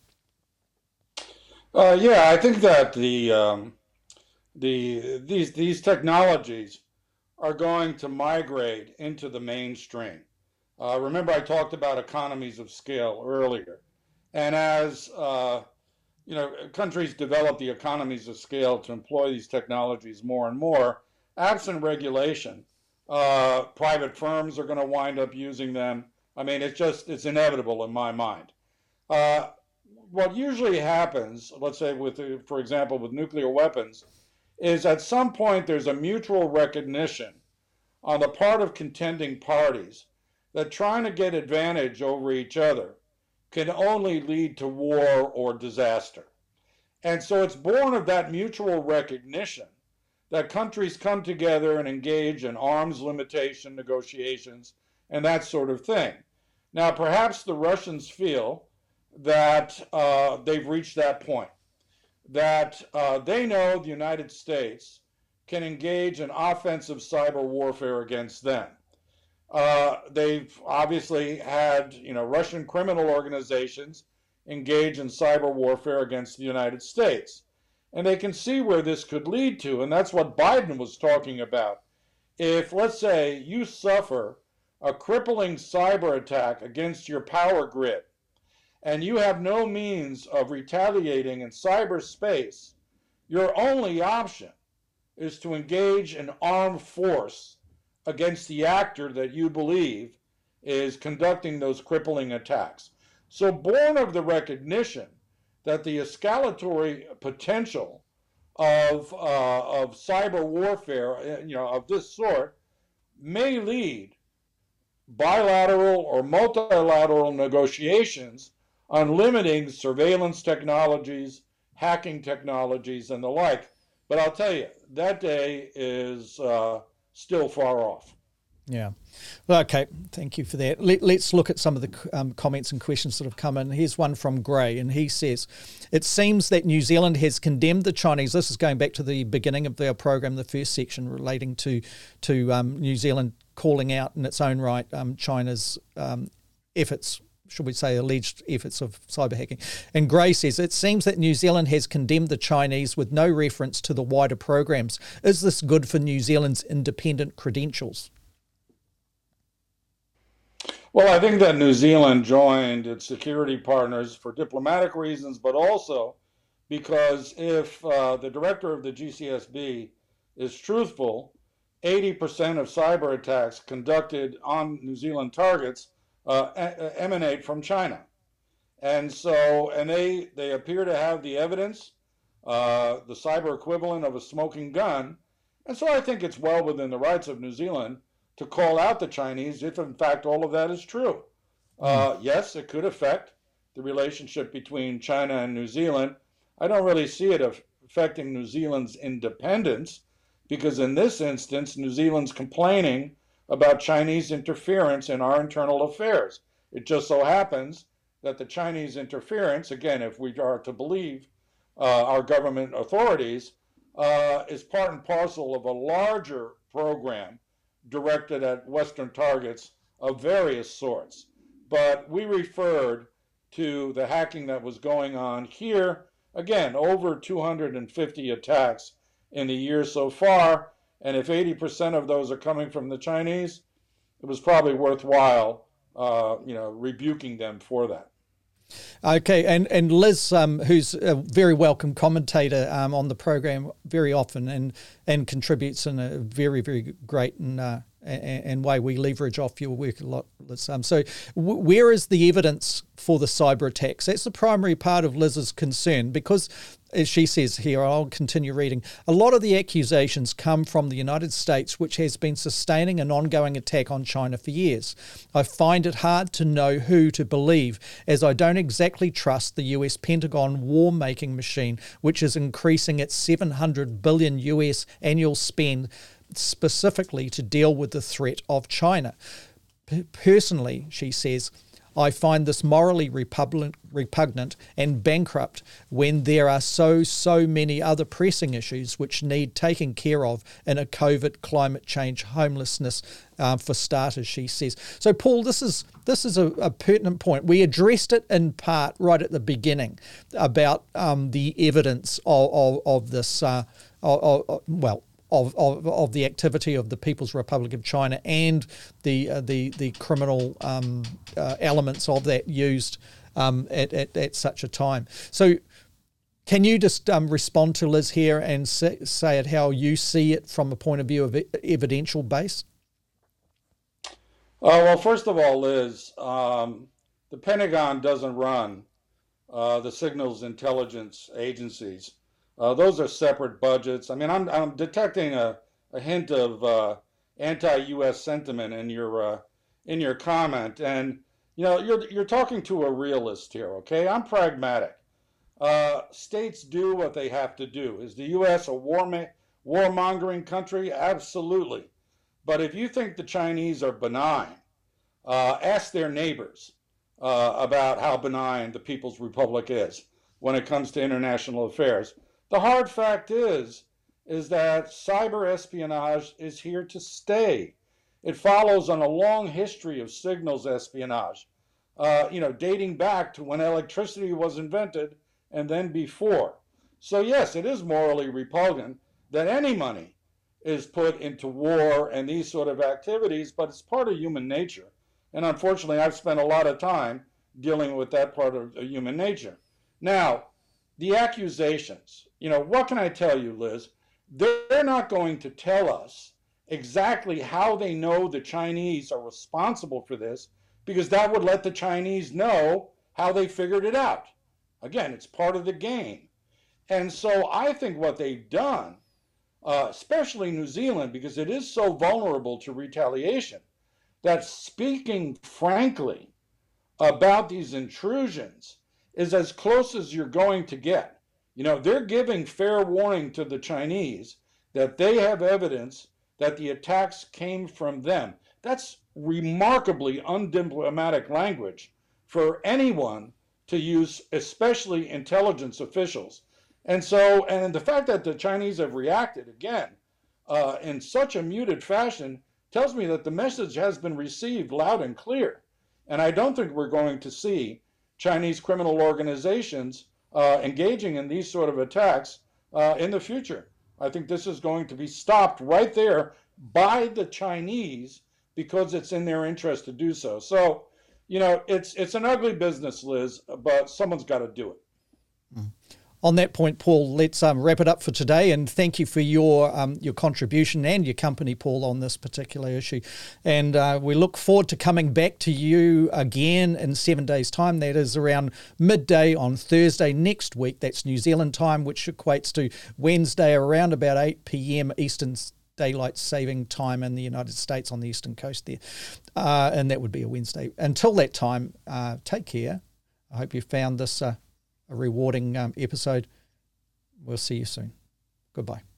Uh, yeah, I think that the um, the these these technologies are going to migrate into the mainstream. Uh, remember, I talked about economies of scale earlier, and as uh, you know, countries develop the economies of scale to employ these technologies more and more, absent regulation, uh, private firms are going to wind up using them. I mean, it's just it's inevitable in my mind. Uh, what usually happens, let's say with, for example, with nuclear weapons, is at some point there's a mutual recognition on the part of contending parties that trying to get advantage over each other can only lead to war or disaster. And so it's born of that mutual recognition that countries come together and engage in arms limitation negotiations and that sort of thing. Now, perhaps the Russians feel that uh, they've reached that point, that uh, they know the United States can engage in offensive cyber warfare against them. Uh, they've obviously had, you know, Russian criminal organizations engage in cyber warfare against the United States. And they can see where this could lead to, and that's what Biden was talking about. If, let's say, you suffer a crippling cyber attack against your power grid, and you have no means of retaliating in cyberspace, your only option is to engage an armed force against the actor that you believe is conducting those crippling attacks. So born of the recognition that the escalatory potential of, uh, of cyber warfare, you know, of this sort, may lead bilateral or multilateral negotiations on limiting surveillance technologies, hacking technologies, and the like. But I'll tell you, that day is uh, still far off. Yeah. Well, okay. Thank you for that. Let, let's look at some of the um, comments and questions that have come in. Here's one from Gray, and he says, it seems that New Zealand has condemned the Chinese. This is going back to the beginning of their program, the first section relating to, to um, New Zealand calling out in its own right um, China's um, efforts, should we say, alleged efforts of cyber hacking. And Gray says, it seems that New Zealand has condemned the Chinese with no reference to the wider programs. Is this good for New Zealand's independent credentials? Well, I think that New Zealand joined its security partners for diplomatic reasons, but also because if uh, the director of the G C S B is truthful, eighty percent of cyber attacks conducted on New Zealand targets uh, a- emanate from China. And so, and they, they appear to have the evidence, uh, the cyber equivalent of a smoking gun. And so I think it's well within the rights of New Zealand to call out the Chinese if, in fact, all of that is true. Uh, yes, it could affect the relationship between China and New Zealand. I don't really see it affecting New Zealand's independence, because in this instance, New Zealand's complaining about Chinese interference in our internal affairs. It just so happens that the Chinese interference, again, if we are to believe uh, our government authorities, uh, is part and parcel of a larger program directed at Western targets of various sorts. But we referred to the hacking that was going on here. Again, over two hundred fifty attacks in the year so far. And if eighty percent of those are coming from the Chinese, it was probably worthwhile, uh, you know, rebuking them for that. Okay, and, and Liz, um, who's a very welcome commentator um, on the program very often and, and contributes in a very, very great and, uh, and, and way. We leverage off your work a lot, Liz. Um, so w- where is the evidence for the cyber attacks? That's the primary part of Liz's concern, because, as she says here, I'll continue reading, a lot of the accusations come from the United States, which has been sustaining an ongoing attack on China for years. I find it hard to know who to believe, as I don't exactly trust the U S Pentagon war-making machine, which is increasing its seven hundred billion U S annual spend specifically to deal with the threat of China. P- personally, she says, I find this morally repugnant, repugnant and bankrupt when there are so, so many other pressing issues which need taking care of in a COVID, climate change, homelessness, uh, for starters, she says. So, Paul, this is this is a, a pertinent point. We addressed it in part right at the beginning about um, the evidence of, of, of this, uh, of, of, well, Of, of of the activity of the People's Republic of China and the uh, the the criminal um, uh, elements of that used um, at, at at such a time. So, can you just um, respond to Liz here and say, say it how you see it from a point of view of evidential base? Uh, well, first of all, Liz, um, the Pentagon doesn't run uh, the signals intelligence agencies. Uh, those are separate budgets. I mean, I'm I'm detecting a, a hint of uh, anti-U S sentiment in your uh, in your comment, and you know you're you're talking to a realist here. Okay, I'm pragmatic. Uh, states do what they have to do. Is the U S a war ma- warmongering country? Absolutely. But if you think the Chinese are benign, uh, ask their neighbors uh, about how benign the People's Republic is when it comes to international affairs. The hard fact is, is that cyber espionage is here to stay. It follows on a long history of signals espionage, uh, you know, dating back to when electricity was invented and then before. So yes, it is morally repugnant that any money is put into war and these sort of activities, but it's part of human nature. And unfortunately, I've spent a lot of time dealing with that part of human nature. Now, the accusations, you know, what can I tell you, Liz? They're not going to tell us exactly how they know the Chinese are responsible for this, because that would let the Chinese know how they figured it out. Again, it's part of the game. And so I think what they've done, uh, especially New Zealand, because it is so vulnerable to retaliation, that speaking frankly about these intrusions is as close as you're going to get. You know, they're giving fair warning to the Chinese that they have evidence that the attacks came from them. That's remarkably undiplomatic language for anyone to use, especially intelligence officials. And so, and the fact that the Chinese have reacted again uh, in such a muted fashion tells me that the message has been received loud and clear. And I don't think we're going to see Chinese criminal organizations uh, engaging in these sort of attacks uh, in the future. I think this is going to be stopped right there by the Chinese because it's in their interest to do so. So, you know, it's it's an ugly business, Liz, but someone's got to do it. Mm. On that point, Paul, let's um, wrap it up for today, and thank you for your um, your contribution and your company, Paul, on this particular issue. And uh, we look forward to coming back to you again in seven days' time. That is around midday on Thursday next week. That's New Zealand time, which equates to Wednesday around about eight p.m. Eastern Daylight Saving Time in the United States on the eastern coast there. Uh, and that would be a Wednesday. Until that time, uh, take care. I hope you found this Uh, a rewarding um, episode. We'll see you soon. Goodbye.